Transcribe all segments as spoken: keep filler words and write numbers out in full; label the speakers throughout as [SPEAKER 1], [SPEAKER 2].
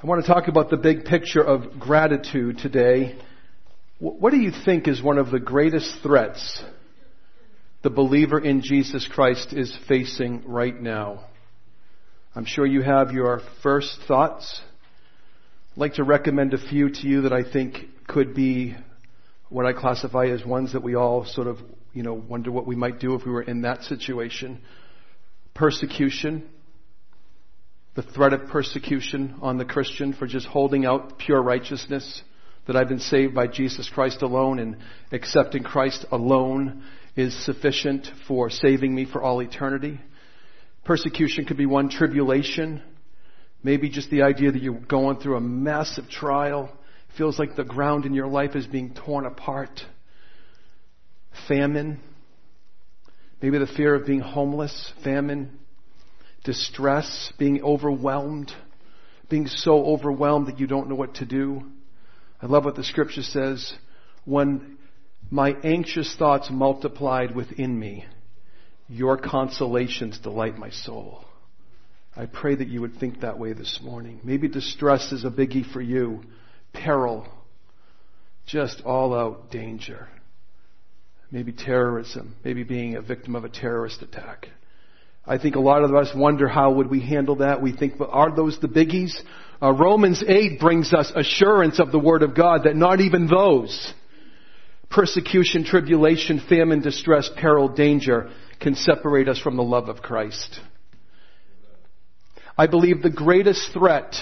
[SPEAKER 1] I want to talk about the big picture of gratitude today. What do you think is one of the greatest threats the believer in Jesus Christ is facing right now? I'm sure you have your first thoughts. I'd like to recommend a few to you that I think could be what I classify as ones that we all sort of, you know, wonder what we might do if we were in that situation. Persecution. The threat of persecution on the Christian for just holding out pure righteousness, that I've been saved by Jesus Christ alone and accepting Christ alone is sufficient for saving me for all eternity. Persecution could be one. Tribulation. Maybe just the idea that you're going through a massive trial. Feels like the ground in your life is being torn apart. Famine. Maybe the fear of being homeless. Famine. Distress, being overwhelmed, being so overwhelmed that you don't know what to do. I love what the scripture says, when my anxious thoughts multiplied within me, your consolations delight my soul. I pray that you would think that way this morning. Maybe distress is a biggie for you. Peril, just all out danger. Maybe terrorism, maybe being a victim of a terrorist attack. I think a lot of us wonder how would we handle that. We think, well, are those the biggies? Uh, Romans eight brings us assurance of the Word of God that not even those, persecution, tribulation, famine, distress, peril, danger, can separate us from the love of Christ. I believe the greatest threat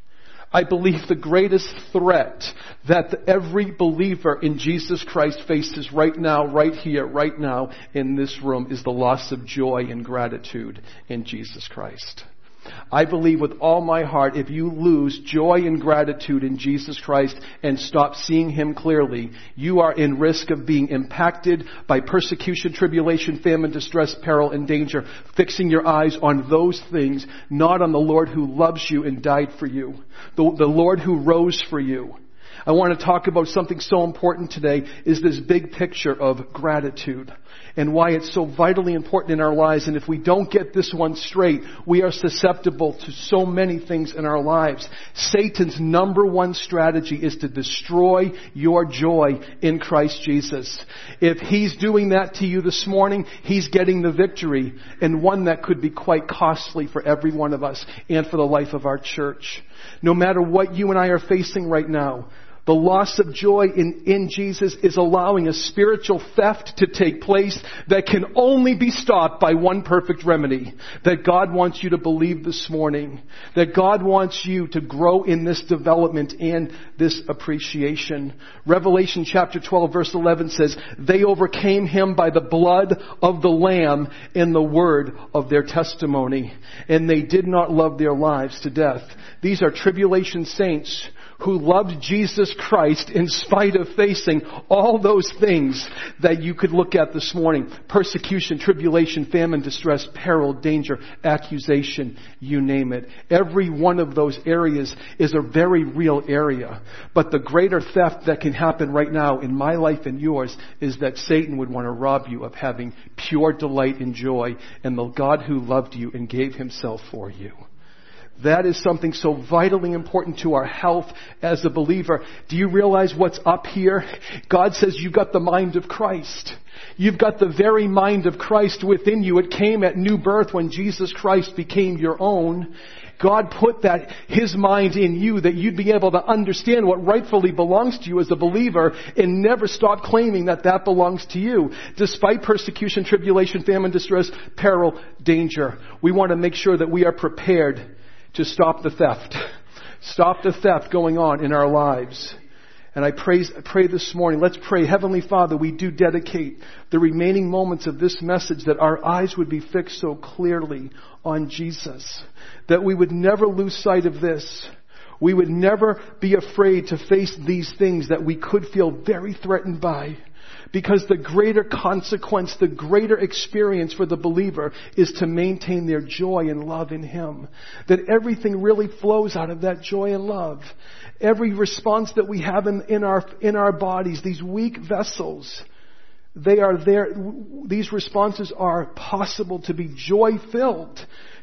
[SPEAKER 1] I believe the greatest threat that every believer in Jesus Christ faces right now, right here, right now in this room is the loss of joy and gratitude in Jesus Christ. I believe with all my heart, if you lose joy and gratitude in Jesus Christ and stop seeing Him clearly, you are in risk of being impacted by persecution, tribulation, famine, distress, peril, and danger, fixing your eyes on those things, not on the Lord who loves you and died for you, the, the Lord who rose for you. I want to talk about something so important today, is this big picture of gratitude and why it's so vitally important in our lives. And if we don't get this one straight, we are susceptible to so many things in our lives. Satan's number one strategy is to destroy your joy in Christ Jesus. If he's doing that to you this morning, he's getting the victory, and one that could be quite costly for every one of us and for the life of our church. No matter what you and I are facing right now, the loss of joy in, in Jesus is allowing a spiritual theft to take place that can only be stopped by one perfect remedy. That God wants you to believe this morning. That God wants you to grow in this development and this appreciation. Revelation chapter twelve verse eleven says, they overcame him by the blood of the Lamb and the word of their testimony. And they did not love their lives to death. These are tribulation saints who loved Jesus Christ in spite of facing all those things that you could look at this morning. Persecution, tribulation, famine, distress, peril, danger, accusation, you name it. Every one of those areas is a very real area. But the greater theft that can happen right now in my life and yours is that Satan would want to rob you of having pure delight and joy in the God who loved you and gave himself for you. That is something so vitally important to our health as a believer. Do you realize what's up here? God says you've got the mind of Christ. You've got the very mind of Christ within you. It came at new birth when Jesus Christ became your own. God put that, His mind in you, that you'd be able to understand what rightfully belongs to you as a believer and never stop claiming that that belongs to you. Despite persecution, tribulation, famine, distress, peril, danger. We want to make sure that we are prepared to stop the theft. Stop the theft going on in our lives. And I pray, I pray this morning, let's pray. Heavenly Father, we do dedicate the remaining moments of this message that our eyes would be fixed so clearly on Jesus. That we would never lose sight of this. We would never be afraid to face these things that we could feel very threatened by. Because the greater consequence, the greater experience for the believer is to maintain their joy and love in Him. That everything really flows out of that joy and love. Every response that we have in, in our in our bodies, these weak vessels, they are there. These responses are possible to be joy-filled,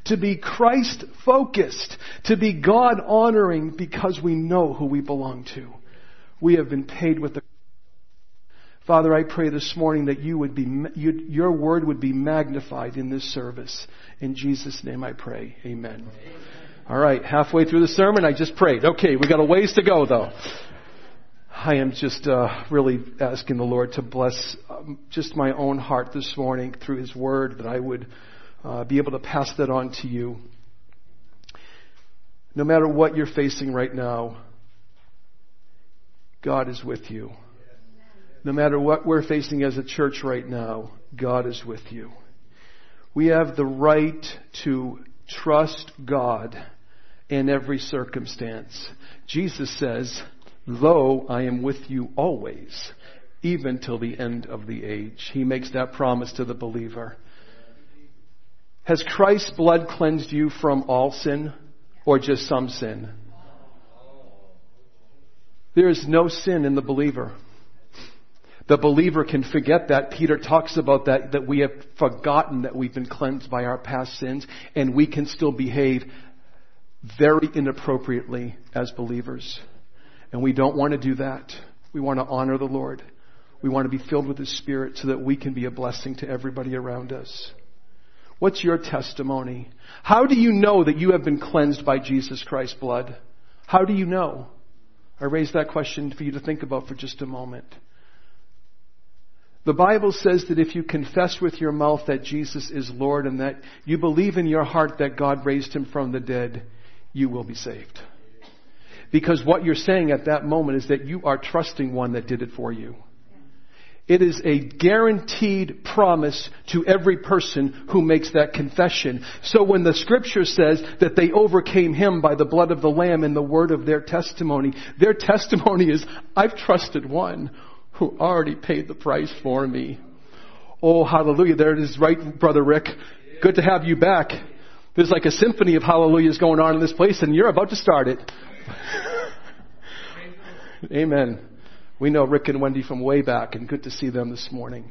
[SPEAKER 1] to be Christ-focused, to be God-honoring because we know who we belong to. We have been paid with the... Father, I pray this morning that you would be, you, your word would be magnified in this service. In Jesus' name I pray. Amen. All right, halfway through the sermon, I just prayed. Okay, we got a ways to go, though. I am just uh, really asking the Lord to bless um, just my own heart this morning through His word, that I would uh, be able to pass that on to you. No matter what you're facing right now, God is with you. No matter what we're facing as a church right now, God is with you. We have the right to trust God in every circumstance. Jesus says, "Lo, I am with you always, even till the end of the age." He makes that promise to the believer. Has Christ's blood cleansed you from all sin or just some sin? There is no sin in the believer. The believer can forget that. Peter talks about that, that we have forgotten that we've been cleansed by our past sins, and we can still behave very inappropriately as believers. And we don't want to do that. We want to honor the Lord. We want to be filled with His Spirit so that we can be a blessing to everybody around us. What's your testimony? How do you know that you have been cleansed by Jesus Christ's blood? How do you know? I raise that question for you to think about for just a moment. The Bible says that if you confess with your mouth that Jesus is Lord and that you believe in your heart that God raised Him from the dead, you will be saved. Because what you're saying at that moment is that you are trusting one that did it for you. It is a guaranteed promise to every person who makes that confession. So when the Scripture says that they overcame Him by the blood of the Lamb and the word of their testimony, their testimony is, I've trusted one who already paid the price for me. Oh, hallelujah. There it is, right, Brother Rick? Good to have you back. There's like a symphony of hallelujahs going on in this place, and you're about to start it. Amen. We know Rick and Wendy from way back, and good to see them this morning.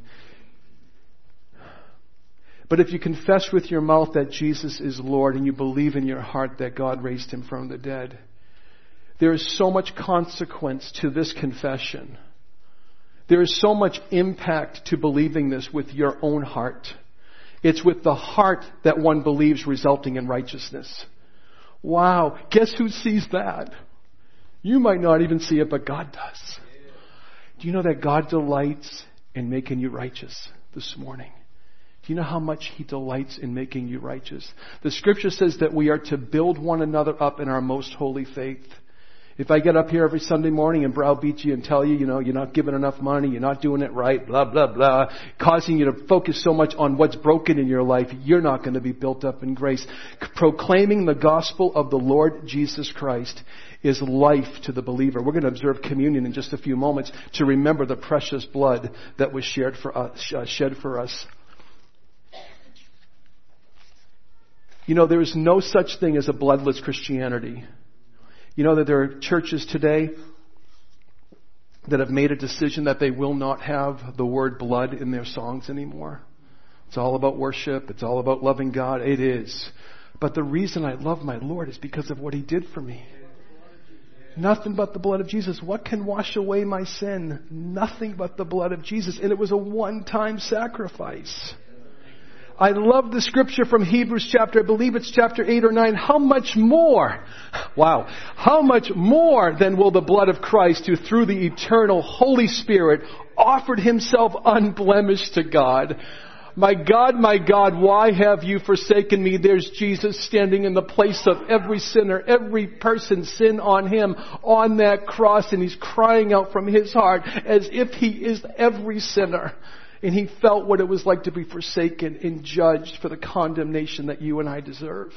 [SPEAKER 1] But if you confess with your mouth that Jesus is Lord and you believe in your heart that God raised Him from the dead, there is so much consequence to this confession. There is so much impact to believing this with your own heart. It's with the heart that one believes, resulting in righteousness. Wow. Guess who sees that? You might not even see it, but God does. Do you know that God delights in making you righteous this morning? Do you know how much He delights in making you righteous? The Scripture says that we are to build one another up in our most holy faith. If I get up here every Sunday morning and browbeat you and tell you, you know, you're not giving enough money, you're not doing it right, blah, blah, blah, causing you to focus so much on what's broken in your life, you're not going to be built up in grace. Proclaiming the gospel of the Lord Jesus Christ is life to the believer. We're going to observe communion in just a few moments to remember the precious blood that was shared for us, uh, shed for us. You know, there is no such thing as a bloodless Christianity. You know that there are churches today that have made a decision that they will not have the word blood in their songs anymore. It's all about worship. It's all about loving God. It is. But the reason I love my Lord is because of what He did for me. Nothing but the blood of Jesus. What can wash away my sin? Nothing but the blood of Jesus. And it was a one-time sacrifice. I love the scripture from Hebrews chapter, I believe it's chapter eight or nine. How much more, wow, how much more then will the blood of Christ, who through the eternal Holy Spirit offered Himself unblemished to God. My God, my God, why have you forsaken me? There's Jesus standing in the place of every sinner, every person's sin on Him on that cross, and He's crying out from His heart as if He is every sinner. And He felt what it was like to be forsaken and judged for the condemnation that you and I deserve.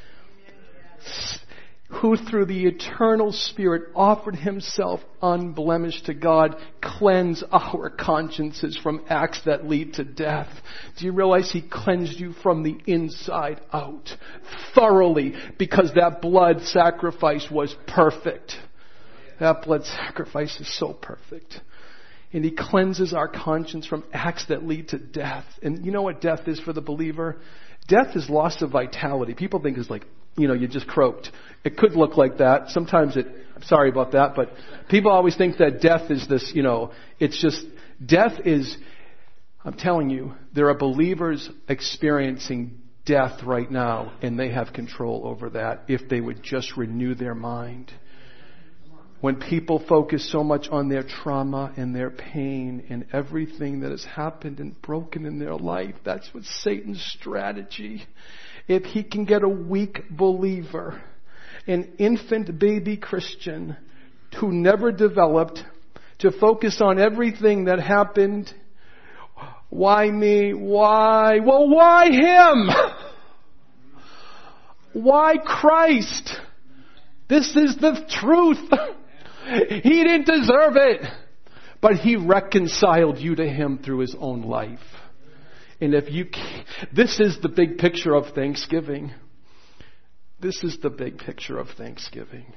[SPEAKER 1] Who through the eternal Spirit offered Himself unblemished to God, cleanse our consciences from acts that lead to death. Do you realize He cleansed you from the inside out thoroughly, because that blood sacrifice was perfect. That blood sacrifice is so perfect. And He cleanses our conscience from acts that lead to death. And you know what death is for the believer? Death is loss of vitality. People think it's like, you know, you just croaked. It could look like that. Sometimes it, I'm sorry about that, but people always think that death is this, you know, it's just, death is, I'm telling you, there are believers experiencing death right now, and they have control over that if they would just renew their mind. When people focus so much on their trauma and their pain and everything that has happened and broken in their life, that's what Satan's strategy. If he can get a weak believer, an infant baby Christian who never developed, to focus on everything that happened. Why me? Why? Well, why him? Why Christ? This is the truth. He didn't deserve it. But he reconciled you to him through his own life. And if you, this is the big picture of Thanksgiving. This is the big picture of Thanksgiving.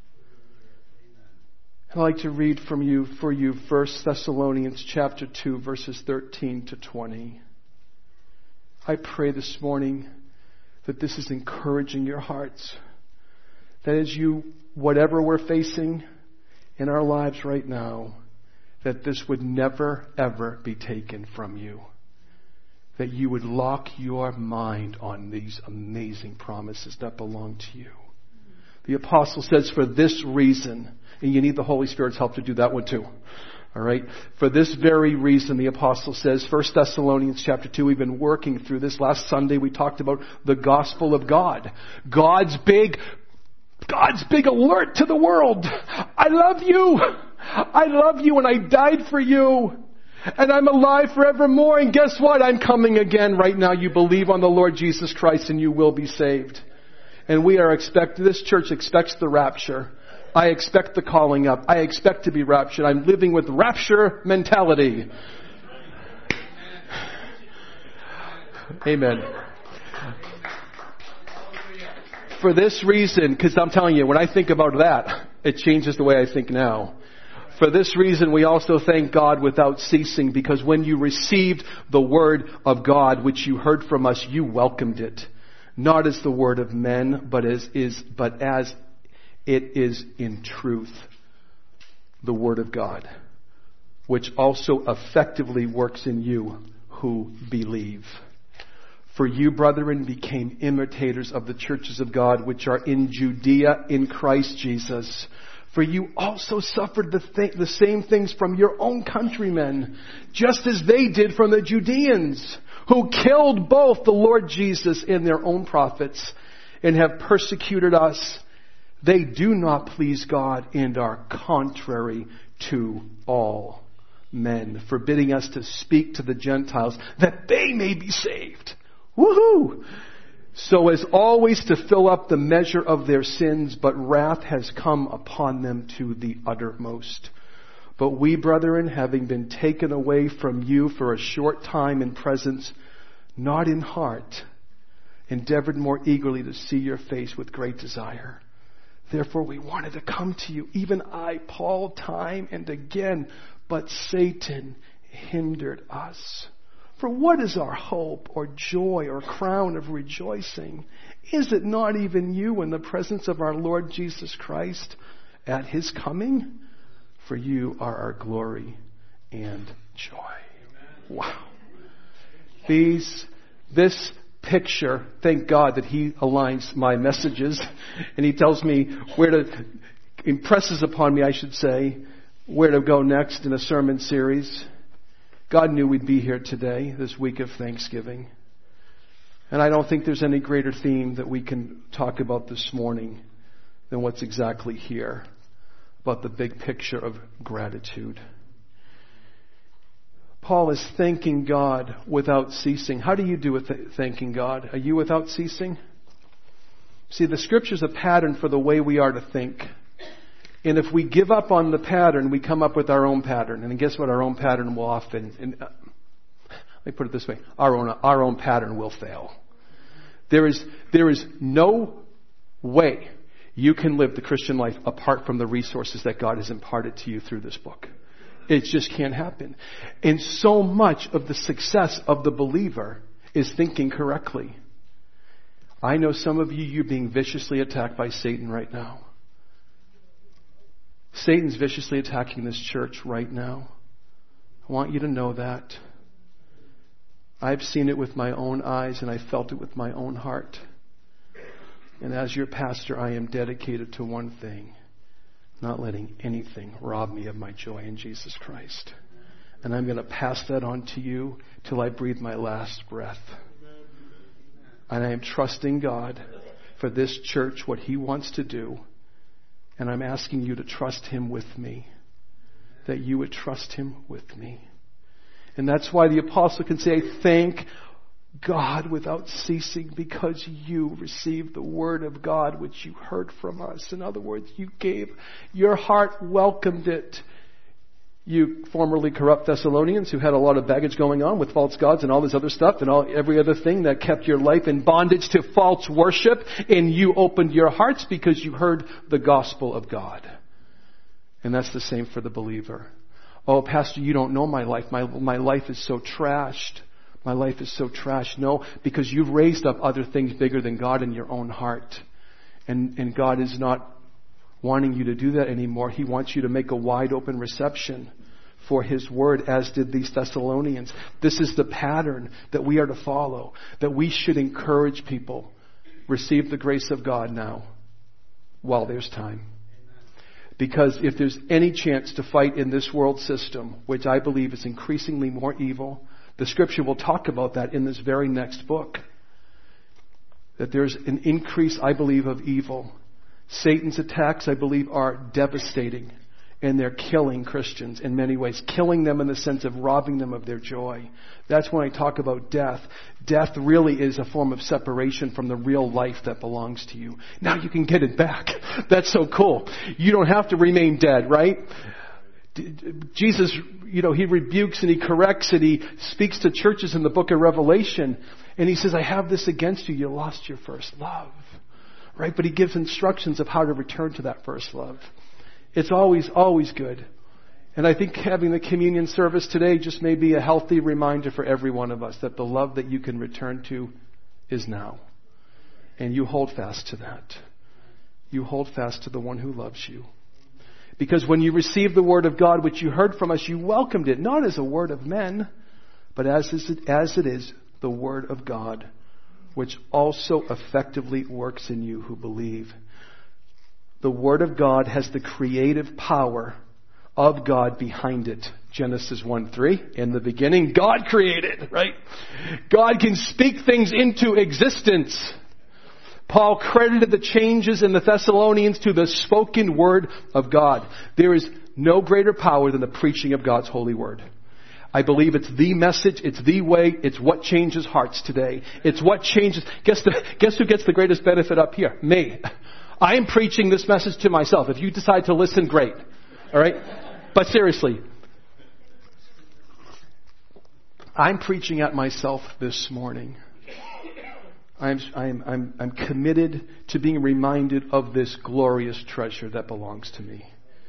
[SPEAKER 1] I'd like to read from you, for you, First Thessalonians chapter two, verses thirteen to twenty. I pray this morning that this is encouraging your hearts. That as you, whatever we're facing in our lives right now, that this would never, ever be taken from you. That you would lock your mind on these amazing promises that belong to you. The apostle says, for this reason, and you need the Holy Spirit's help to do that one too. All right. For this very reason, the apostle says, First Thessalonians chapter two, we've been working through this. Last Sunday we talked about the gospel of God. God's big, God's big alert to the world. I love you. I love you and I died for you. And I'm alive forevermore. And guess what? I'm coming again right now. You believe on the Lord Jesus Christ and you will be saved. And we are expecting, this church expects the rapture. I expect the calling up. I expect to be raptured. I'm living with rapture mentality. Amen. For this reason, because I'm telling you, when I think about that, it changes the way I think now. For this reason, we also thank God without ceasing, because when you received the word of God, which you heard from us, you welcomed it. Not as the word of men, but as is, but as it is in truth, the word of God, which also effectively works in you who believe. For you, brethren, became imitators of the churches of God, which are in Judea in Christ Jesus. For you also suffered the, th- the same things from your own countrymen, just as they did from the Judeans, who killed both the Lord Jesus and their own prophets, and have persecuted us. They do not please God and are contrary to all men, forbidding us to speak to the Gentiles that they may be saved. Woohoo! So as always to fill up the measure of their sins, but wrath has come upon them to the uttermost. But we, brethren, having been taken away from you for a short time in presence, not in heart, endeavored more eagerly to see your face with great desire. Therefore we wanted to come to you, even I, Paul, time and again, but Satan hindered us. For what is our hope or joy or crown of rejoicing? Is it not even you in the presence of our Lord Jesus Christ at his coming? For you are our glory and joy. Wow. These, this picture, thank God that he aligns my messages and he tells me where to, impresses upon me, I should say, where to go next in a sermon series. God knew we'd be here today, this week of Thanksgiving. And I don't think there's any greater theme that we can talk about this morning than what's exactly here, about the big picture of gratitude. Paul is thanking God without ceasing. How do you do with th- thanking God? Are you without ceasing? See, the Scripture's a pattern for the way we are to think. And if we give up on the pattern, we come up with our own pattern. And guess what? Our own pattern will often, and, uh, let me put it this way, our own, our own pattern will fail. There is, there is no way you can live the Christian life apart from the resources that God has imparted to you through this book. It just can't happen. And so much of the success of the believer is thinking correctly. I know some of you, you're being viciously attacked by Satan right now. Satan's viciously attacking this church right now. I want you to know that. I've seen it with my own eyes and I felt it with my own heart. And as your pastor, I am dedicated to one thing: not letting anything rob me of my joy in Jesus Christ. And I'm going to pass that on to you till I breathe my last breath. And I am trusting God for this church, what He wants to do. And I'm asking you to trust Him with me. That you would trust Him with me. And that's why the apostle can say, thank God without ceasing, because you received the word of God which you heard from us. In other words, you gave, your heart welcomed it. You formerly corrupt Thessalonians who had a lot of baggage going on with false gods and all this other stuff and all every other thing that kept your life in bondage to false worship, and you opened your hearts because you heard the gospel of God. And that's the same for the believer. Oh, Pastor, you don't know my life. My, my life is so trashed. My life is so trashed. No, because you've raised up other things bigger than God in your own heart. And, and God is not wanting you to do that anymore. He wants you to make a wide open reception for His word, as did these Thessalonians. This is the pattern that we are to follow, that we should encourage people. Receive the grace of God now, while there's time. Because if there's any chance to fight in this world system, which I believe is increasingly more evil, the scripture will talk about that in this very next book. That there's an increase, I believe, of evil. Satan's attacks, I believe, are devastating. And they're killing Christians in many ways. Killing them in the sense of robbing them of their joy. That's when I talk about death. Death really is a form of separation from the real life that belongs to you. Now you can get it back. That's so cool. You don't have to remain dead, right? Jesus, you know, He rebukes and He corrects and He speaks to churches in the book of Revelation. And He says, I have this against you. You lost your first love. Right? But He gives instructions of how to return to that first love. It's always, always good. And I think having the communion service today just may be a healthy reminder for every one of us that the love that you can return to is now. And you hold fast to that. You hold fast to the one who loves you. Because when you received the word of God, which you heard from us, you welcomed it, not as a word of men, but as it, as it is the word of God, which also effectively works in you who believe. The Word of God has the creative power of God behind it. Genesis one three, in the beginning, God created, right? God can speak things into existence. Paul credited the changes in the Thessalonians to the spoken Word of God. There is no greater power than the preaching of God's holy Word. I believe it's the message, it's the way, it's what changes hearts today. It's what changes, guess, the, guess who gets the greatest benefit up here? Me. I am preaching this message to myself. If you decide to listen, great. All right? But seriously, I'm preaching at myself this morning. I'm, I'm, I'm, I'm committed to being reminded of this glorious treasure that belongs to me.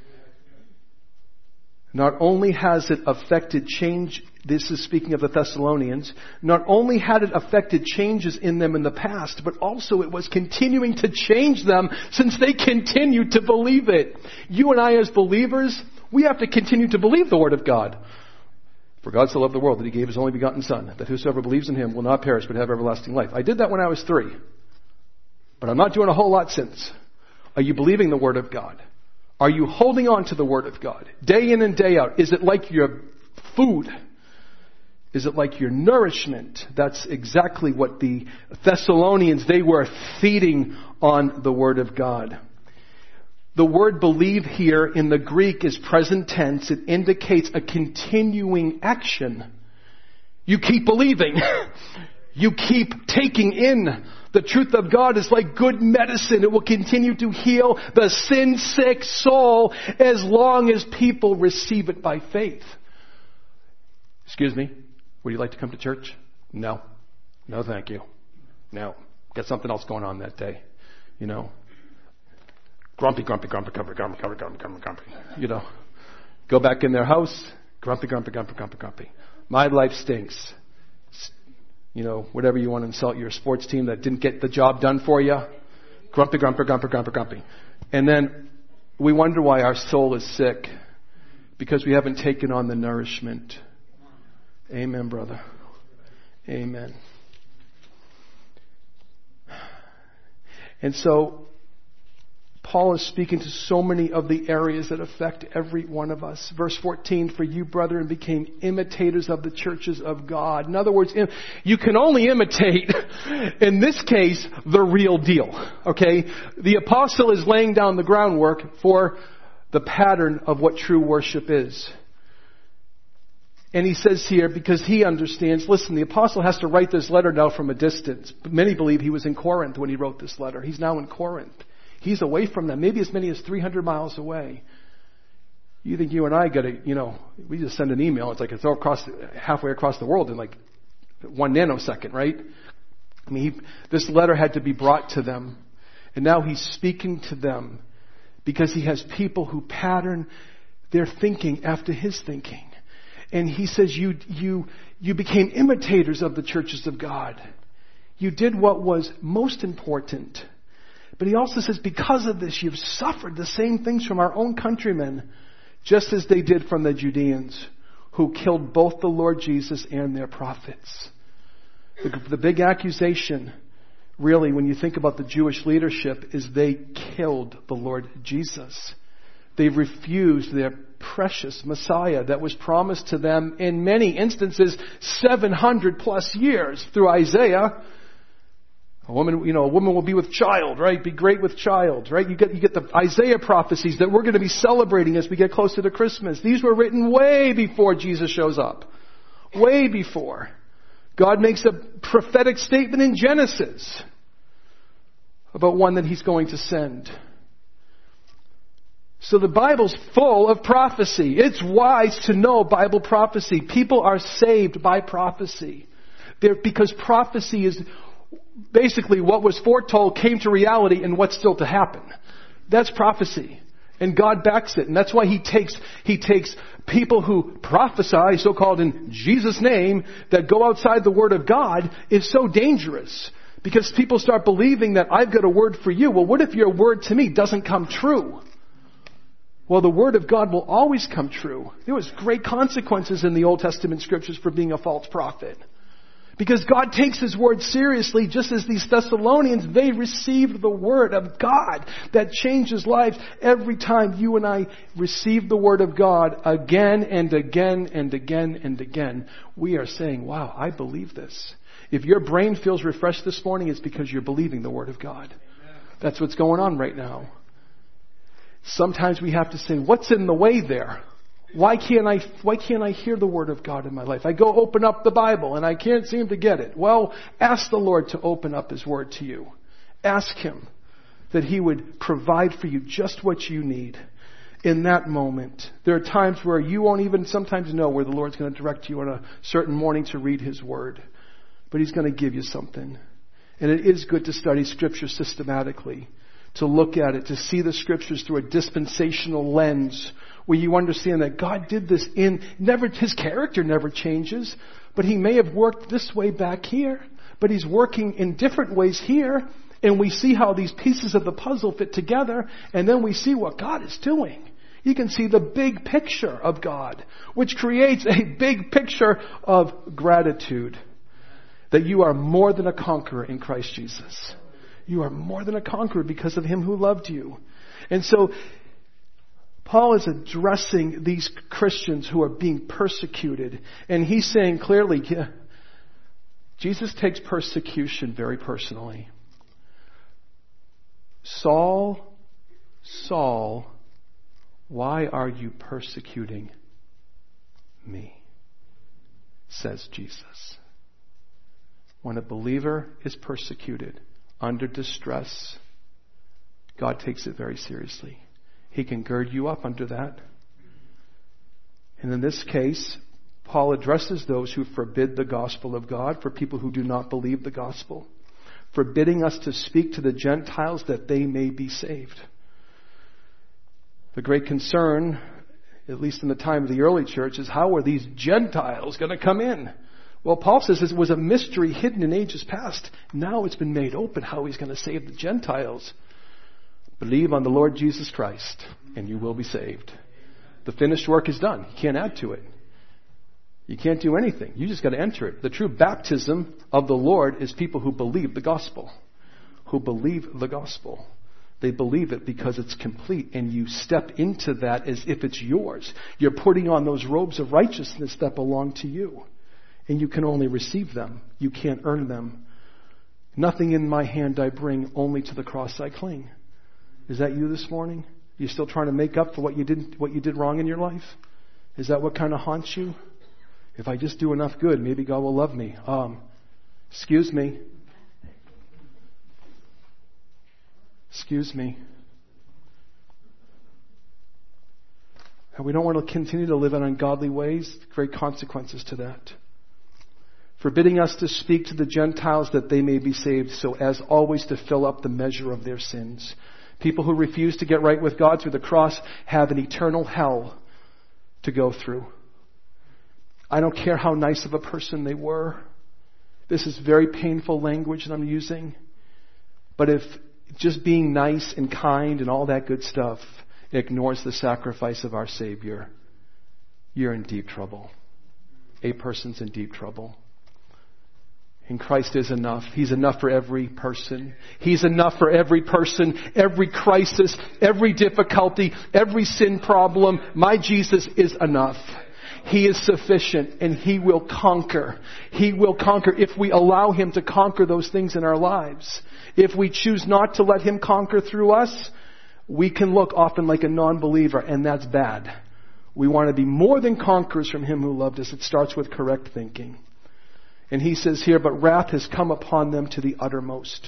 [SPEAKER 1] Not only has it affected change, this is speaking of the Thessalonians, not only had it affected changes in them in the past, but also it was continuing to change them since they continued to believe it. You and I as believers, we have to continue to believe the Word of God. For God so loved the world that He gave His only begotten Son, that whosoever believes in Him will not perish but have everlasting life. I did that when I was three. But I'm not doing a whole lot since. Are you believing the Word of God? Are you holding on to the Word of God? Day in and day out. Is it like your food? Is it like your nourishment? That's exactly what the Thessalonians, they were feeding on the Word of God. The word believe here in the Greek is present tense. It indicates a continuing action. You keep believing. You keep taking in. The truth of God is like good medicine. It will continue to heal the sin-sick soul as long as people receive it by faith. Excuse me, would you like to come to church? No. No, thank you. No. Got something else going on that day. You know. Grumpy, grumpy, grumpy, grumpy, grumpy, grumpy, grumpy, grumpy, grumpy. You know. Go back in their house. Grumpy, grumpy, grumpy, grumpy, grumpy. My life stinks. you know, whatever you want to insult your sports team that didn't get the job done for you. Grumpy, grumpy, grumpy, grumpy, grumpy. And then we wonder why our soul is sick, because we haven't taken on the nourishment. Amen, brother. Amen. And so Paul is speaking to so many of the areas that affect every one of us. Verse fourteen, for you, brethren, became imitators of the churches of God. In other words, you can only imitate, in this case, the real deal. Okay? The apostle is laying down the groundwork for the pattern of what true worship is. And he says here, because he understands, listen, the apostle has to write this letter now from a distance. Many believe he was in Corinth when he wrote this letter. He's now in Corinth. He's away from them, maybe as many as three hundred miles away. You think you and I got to, you know, we just send an email. It's like it's all across, halfway across the world in like one nanosecond, right? I mean, he, this letter had to be brought to them. And now he's speaking to them because he has people who pattern their thinking after his thinking. And he says, you, you, you became imitators of the churches of God. You did what was most important. But he also says, because of this, you've suffered the same things from our own countrymen, just as they did from the Judeans, who killed both the Lord Jesus and their prophets. The, the big accusation, really, when you think about the Jewish leadership, is they killed the Lord Jesus. They refused their precious Messiah that was promised to them in many instances seven hundred plus years through Isaiah. A woman, you know, a woman will be with child, right? Be great with child, right? You get, you get the Isaiah prophecies that we're going to be celebrating as we get closer to Christmas. These were written way before Jesus shows up. Way before. God makes a prophetic statement in Genesis about one that he's going to send. So the Bible's full of prophecy. It's wise to know Bible prophecy. People are saved by prophecy. They're, because prophecy is basically what was foretold came to reality and what's still to happen. That's prophecy. And God backs it. And that's why he takes, he takes people who prophesy, so-called in Jesus' name, that go outside the Word of God is so dangerous. Because people start believing that I've got a word for you. Well, what if your word to me doesn't come true? Well, the Word of God will always come true. There was great consequences in the Old Testament scriptures for being a false prophet. Because God takes His Word seriously, just as these Thessalonians, they received the Word of God that changes lives. Every time you and I receive the Word of God again and again and again and again, we are saying, wow, I believe this. If your brain feels refreshed this morning, it's because you're believing the Word of God. That's what's going on right now. Sometimes we have to say, what's in the way there? Why can't I, why can't I hear the Word of God in my life? I go open up the Bible and I can't seem to get it. Well, ask the Lord to open up His Word to you. Ask Him that He would provide for you just what you need in that moment. There are times where you won't even sometimes know where the Lord's going to direct you on a certain morning to read His Word. But He's going to give you something. And it is good to study Scripture systematically, to look at it, to see the Scriptures through a dispensational lens, where you understand that God did this in, never, His character never changes, but He may have worked this way back here, but He's working in different ways here, and we see how these pieces of the puzzle fit together, and then we see what God is doing. You can see the big picture of God, which creates a big picture of gratitude, that you are more than a conqueror in Christ Jesus. You are more than a conqueror because of Him who loved you. And so, Paul is addressing these Christians who are being persecuted. And he's saying clearly, yeah, Jesus takes persecution very personally. Saul, Saul, why are you persecuting me? Says Jesus. When a believer is persecuted, under distress, God takes it very seriously. He can gird you up under that. And in this case, Paul addresses those who forbid the gospel of God, for people who do not believe the gospel, forbidding us to speak to the Gentiles that they may be saved. The great concern, at least in the time of the early church, is how are these Gentiles going to come in? Well, Paul says it was a mystery hidden in ages past. Now it's been made open how he's going to save the Gentiles. Believe on the Lord Jesus Christ and you will be saved. The finished work is done. You can't add to it. You can't do anything. You just got to enter it. The true baptism of the Lord is people who believe the gospel. Who believe the gospel. They believe it because it's complete, and you step into that as if it's yours. You're putting on those robes of righteousness that belong to you. And you can only receive them. You can't earn them. Nothing in my hand I bring, only to the cross I cling. Is that you this morning? You still trying to make up for what you didn't, what you did wrong in your life? Is that what kind of haunts you? If I just do enough good, maybe God will love me. Um, excuse me. Excuse me. And we don't want to continue to live in ungodly ways. Great consequences to that. Forbidding us to speak to the Gentiles that they may be saved, so as always to fill up the measure of their sins. People who refuse to get right with God through the cross have an eternal hell to go through. I don't care how nice of a person they were. This is very painful language that I'm using. But if just being nice and kind and all that good stuff ignores the sacrifice of our Savior, you're in deep trouble. A person's in deep trouble. And Christ is enough. He's enough for every person. He's enough for every person, every crisis, every difficulty, every sin problem. My Jesus is enough. He is sufficient, and He will conquer. He will conquer if we allow Him to conquer those things in our lives. If we choose not to let Him conquer through us, we can look often like a non-believer, and that's bad. We want to be more than conquerors from Him who loved us. It starts with correct thinking. And He says here, but wrath has come upon them to the uttermost.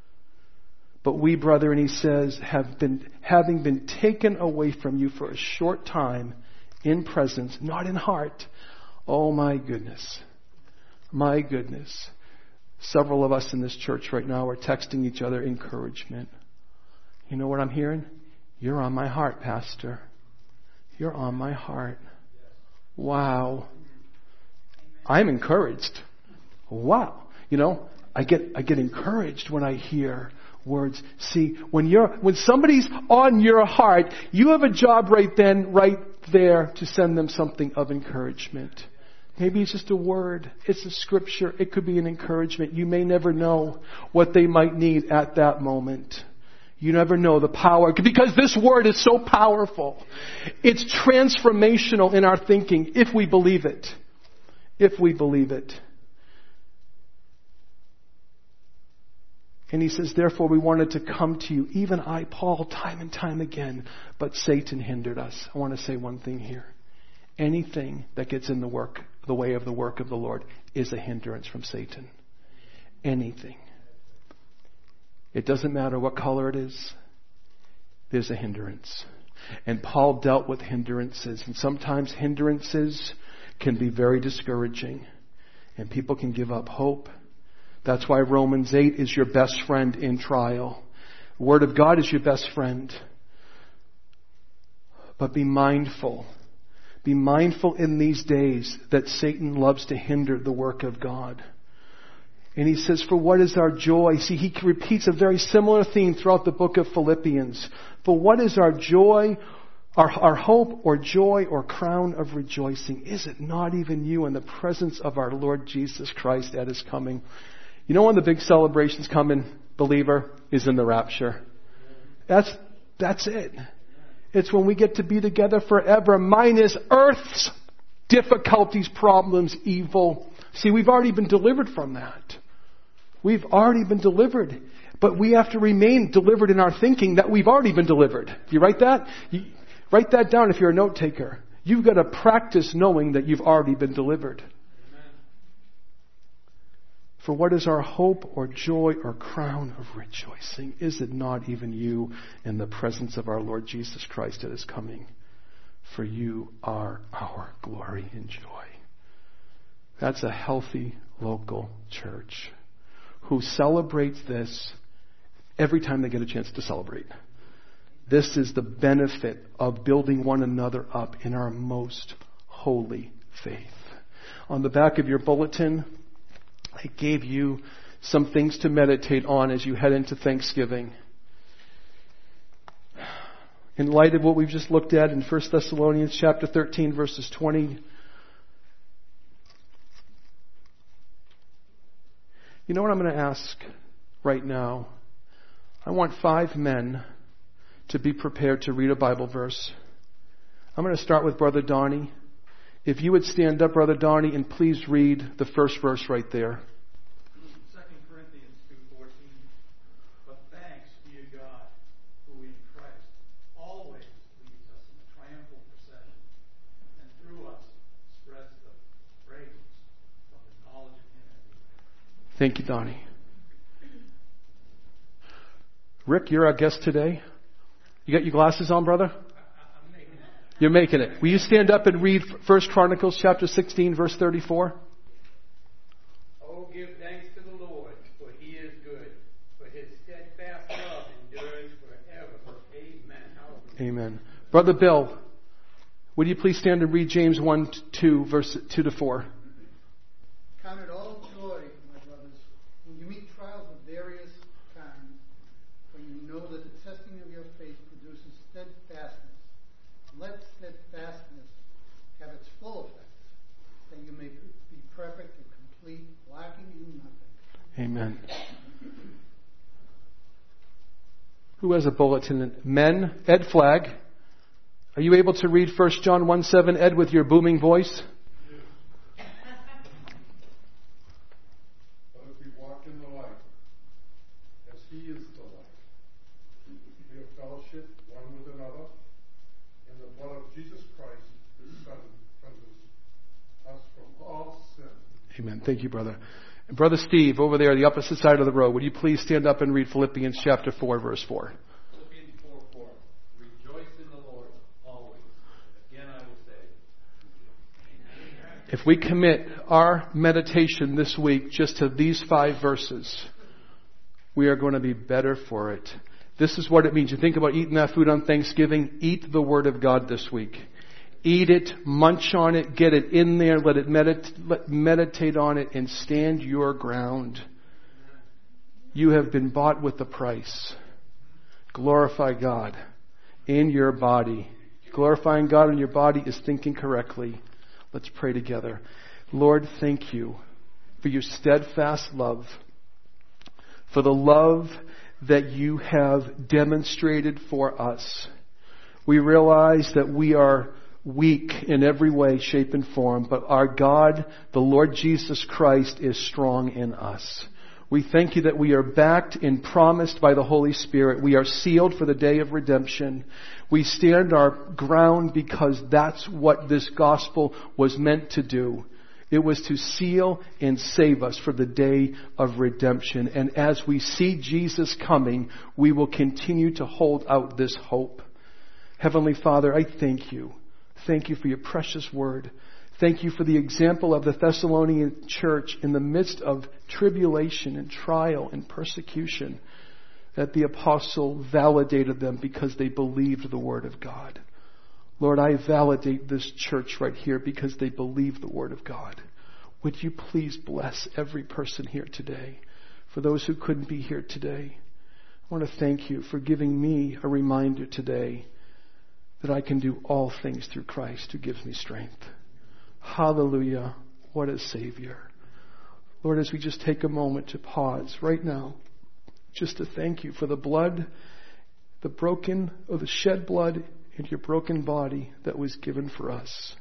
[SPEAKER 1] But we, brethren, He says, have been, having been taken away from you for a short time, in presence, not in heart. Oh my goodness. My goodness. Several of us in this church right now are texting each other encouragement. You know what I'm hearing? You're on my heart, Pastor. You're on my heart. Wow. I'm encouraged. Wow. You know, I get I get encouraged when I hear words. See, when you're when somebody's on your heart, you have a job right then, right there to send them something of encouragement. Maybe it's just a word. It's a scripture. It could be an encouragement. You may never know what they might need at that moment. You never know the power, because this word is so powerful. It's transformational in our thinking if we believe it. If we believe it. And he says, therefore we wanted to come to you, even I, Paul, time and time again, but Satan hindered us. I want to say one thing here. Anything that gets in the work, the way of the work of the Lord is a hindrance from Satan. Anything. It doesn't matter what color it is. There's a hindrance. And Paul dealt with hindrances. And sometimes hindrances can be very discouraging. And people can give up hope. That's why Romans eight is your best friend in trial. The Word of God is your best friend. But be mindful. Be mindful in these days that Satan loves to hinder the work of God. And he says, for what is our joy? See, he repeats a very similar theme throughout the book of Philippians. For what is our joy, our, our hope or joy or crown of rejoicing? Is it not even you in the presence of our Lord Jesus Christ at His coming? You know when the big celebrations come in, believer, is in the rapture. That's, that's it. It's when we get to be together forever, minus earth's difficulties, problems, evil. See, we've already been delivered from that. We've already been delivered. But we have to remain delivered in our thinking that we've already been delivered. You write that? You, write that down if you're a note taker. You've got to practice knowing that you've already been delivered. For what is our hope or joy or crown of rejoicing? Is it not even you in the presence of our Lord Jesus Christ at His coming? For you are our glory and joy. That's a healthy local church who celebrates this every time they get a chance to celebrate. This is the benefit of building one another up in our most holy faith. On the back of your bulletin, I gave you some things to meditate on as you head into Thanksgiving. In light of what we've just looked at in First Thessalonians chapter thirteen, verses twenty, you know what I'm going to ask right now? I want five men to be prepared to read a Bible verse. I'm going to start with Brother Donnie. If you would stand up, Brother Donnie, and please read the first verse right there.
[SPEAKER 2] Second Corinthians two fourteen. But thanks be to God, who in Christ always leads us in the triumphal procession, and through us spreads the fragrance of the knowledge of Him.
[SPEAKER 1] Thank you, Donnie. Rick, you're our guest today. You got your glasses on, brother?
[SPEAKER 2] I'm making it.
[SPEAKER 1] You're making it. Will you stand up and read First Chronicles chapter sixteen, verse thirty-four?
[SPEAKER 3] Oh, give thanks to the Lord, for He is good, for His steadfast love endures forever. Amen. Hallelujah.
[SPEAKER 1] Amen. Brother Bill, would you please stand and read James one, two, verse two to four?
[SPEAKER 4] Count it all joy, my brothers, when you meet trials of various kinds, for you know that the testing of your faith produces steadfastness. Let steadfastness have its full effect, that you may be perfect and complete, lacking in nothing.
[SPEAKER 1] Amen. Who has a bulletin? Men, Ed Flagg. Are you able to read First John one seven, Ed, with your booming voice?
[SPEAKER 5] But if we walk in the light, as He is the light, we have fellowship one with another, and the blood of Jesus Christ, His Son, cleanses us from all sin.
[SPEAKER 1] Amen. Thank you, brother. And Brother Steve, over there, the opposite side of the road, would you please stand up and read Philippians chapter four, verse four?
[SPEAKER 2] Philippians four four. Rejoice in the Lord always. Again I will say.
[SPEAKER 1] If we commit our meditation this week just to these five verses, we are going to be better for it. This is what it means. You think about eating that food on Thanksgiving, eat the Word of God this week. Eat it, munch on it, get it in there, let it medit- let, meditate on it, and stand your ground. You have been bought with a price. Glorify God in your body. Glorifying God in your body is thinking correctly. Let's pray together. Lord, thank you for your steadfast love, for the love that you have demonstrated for us. We realize that we are weak in every way, shape, and form, but our God, the Lord Jesus Christ, is strong in us. We thank you that we are backed and promised by the Holy Spirit. We are sealed for the day of redemption. We stand our ground because that's what this gospel was meant to do. It was to seal and save us for the day of redemption. And as we see Jesus coming, we will continue to hold out this hope. Heavenly Father, I thank you. Thank you for your precious word. Thank you for the example of the Thessalonian church in the midst of tribulation and trial and persecution, that the apostle validated them because they believed the word of God. Lord, I validate this church right here because they believe the word of God. Would you please bless every person here today? For those who couldn't be here today, I want to thank you for giving me a reminder today that I can do all things through Christ who gives me strength. Hallelujah. What a Savior. Lord, as we just take a moment to pause right now, just to thank you for the blood, the broken, or the shed blood in your broken body that was given for us.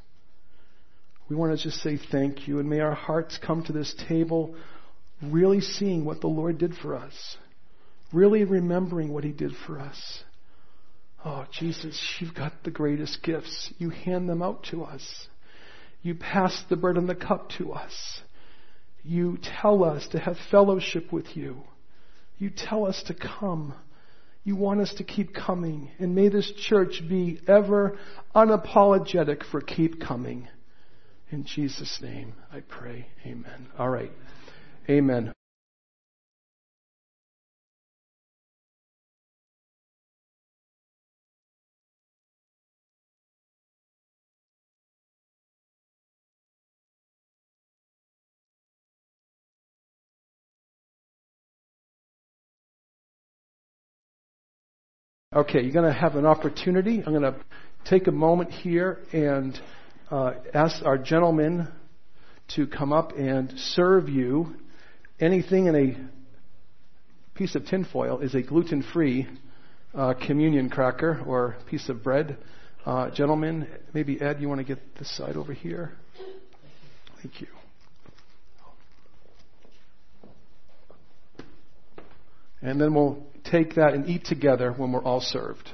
[SPEAKER 1] We want to just say thank you, and may our hearts come to this table really seeing what the Lord did for us, really remembering what He did for us. Oh, Jesus, you've got the greatest gifts. You hand them out to us. You pass the bread and the cup to us. You tell us to have fellowship with you. You tell us to come. You want us to keep coming. And may this church be ever unapologetic for keep coming. In Jesus' name, I pray. Amen. All right. Amen. Okay, you're going to have an opportunity. I'm going to take a moment here and uh, ask our gentlemen to come up and serve you. Anything in a piece of tinfoil is a gluten-free uh, communion cracker or piece of bread. Uh, gentlemen, maybe Ed, you want to get this side over here? Thank you. And then we'll take that and eat together when we're all served.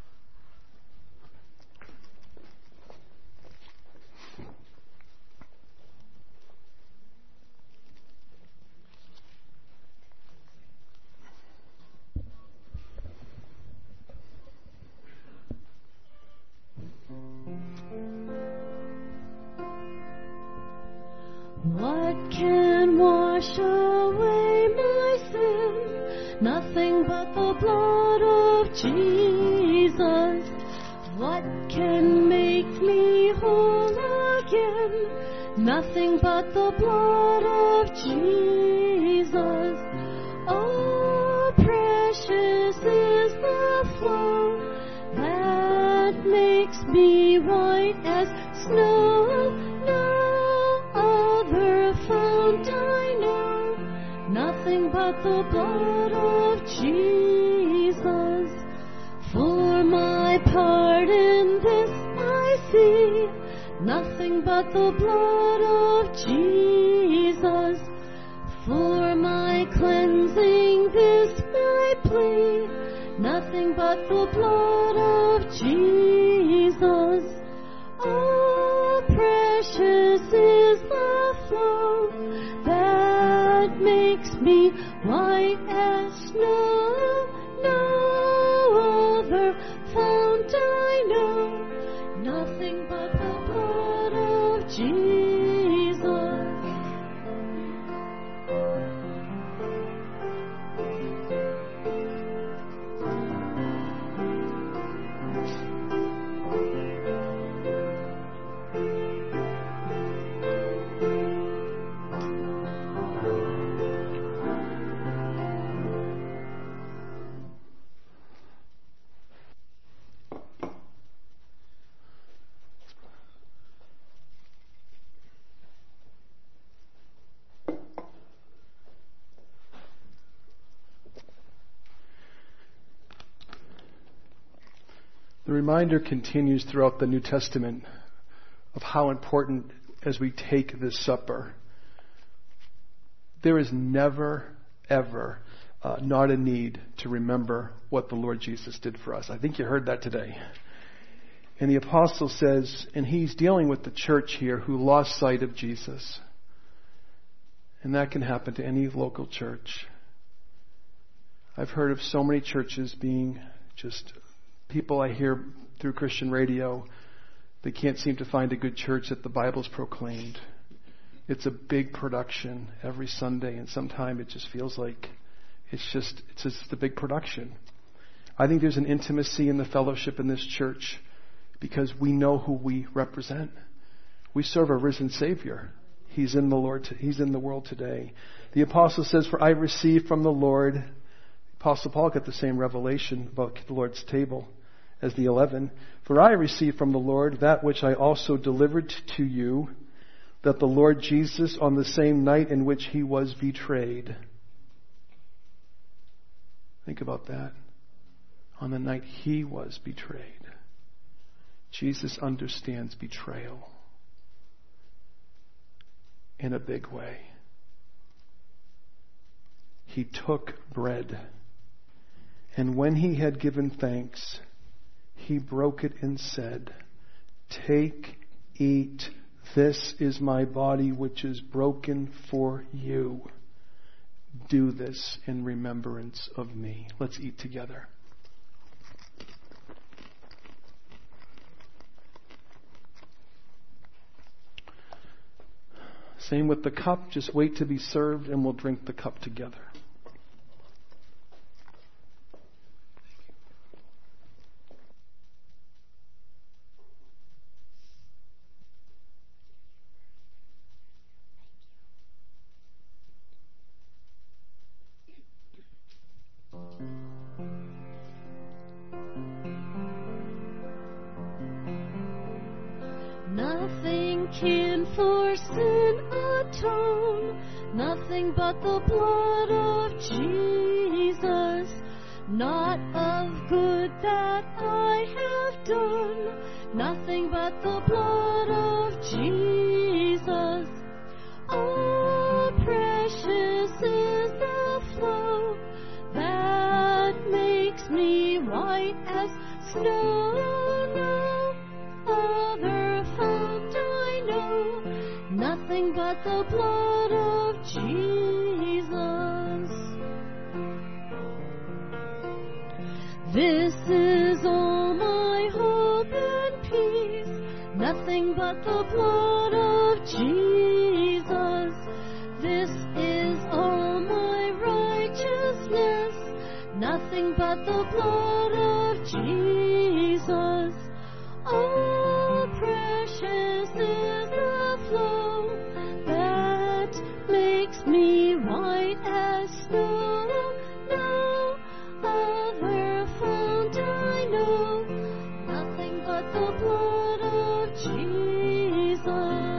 [SPEAKER 6] What can wash away my sin? Nothing but the blood of Jesus. What can make me whole again? Nothing but the blood of Jesus. Oh, precious is the flow that makes me white as snow. No other fount I know. Nothing but the blood of Jesus. For my part in this I see nothing but the blood of Jesus. For my cleansing this my plea, nothing but the blood of Jesus. Oh, precious is the flow that makes me white as snow. No other fount I know, nothing but the blood of Jesus.
[SPEAKER 1] The reminder continues throughout the New Testament of how important as we take this supper. There is never, ever uh, not a need to remember what the Lord Jesus did for us. I think you heard that today. And the apostle says, and he's dealing with the church here who lost sight of Jesus. And that can happen to any local church. I've heard of so many churches being just people I hear through Christian radio, they can't seem to find a good church that the Bible's proclaimed. It's a big production every Sunday, and sometimes it just feels like it's just it's just a big production. I think there's an intimacy in the fellowship in this church because we know who we represent. We serve a risen Savior. He's in the Lord. He's in the world today. The apostle says, "For I received from the Lord." Apostle Paul got the same revelation about the Lord's table as the eleven. "For I received from the Lord that which I also delivered to you, that the Lord Jesus, on the same night in which he was betrayed." Think about that. On the night he was betrayed. Jesus understands betrayal in a big way. He took bread, and when he had given thanks, he broke it and said, "Take, eat, this is my body which is broken for you. Do this in remembrance of me." Let's eat together. Same with the cup. Just wait to be served and we'll drink the cup together.
[SPEAKER 6] Nothing can for sin atone, nothing but the blood of Jesus. Not of good that I have done, nothing but the blood of Jesus. Oh, precious is the flow that makes me white as snow. No other fount I know, nothing but the blood of Jesus. This is all my hope and peace, nothing but the blood of Jesus. This is all my righteousness, nothing but the blood of Jesus. Oh, precious is the flow that makes me white as snow. No other fount I know, nothing but the blood of Jesus.